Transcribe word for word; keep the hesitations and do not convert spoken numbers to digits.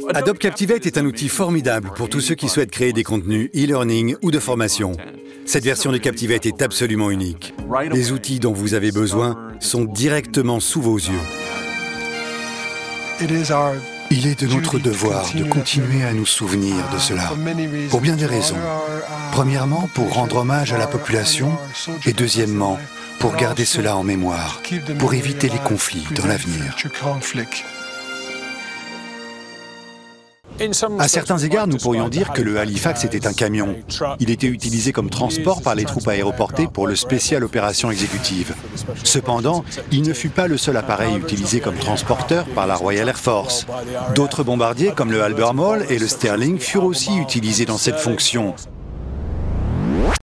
Adobe Captivate est un outil formidable pour tous ceux qui souhaitent créer des contenus e-learning ou de formation. Cette version de Captivate est absolument unique. Les outils dont vous avez besoin sont directement sous vos yeux. Il est de notre devoir de continuer à nous souvenir de cela, pour bien des raisons. Premièrement, pour rendre hommage à la population, et deuxièmement, pour garder cela en mémoire, pour éviter les conflits dans l'avenir. À certains égards, nous pourrions dire que le Halifax était un camion. Il était utilisé comme transport par les troupes aéroportées pour le Special Opération Exécutive. Cependant, il ne fut pas le seul appareil utilisé comme transporteur par la Royal Air Force. D'autres bombardiers comme le Albemarle et le Sterling furent aussi utilisés dans cette fonction.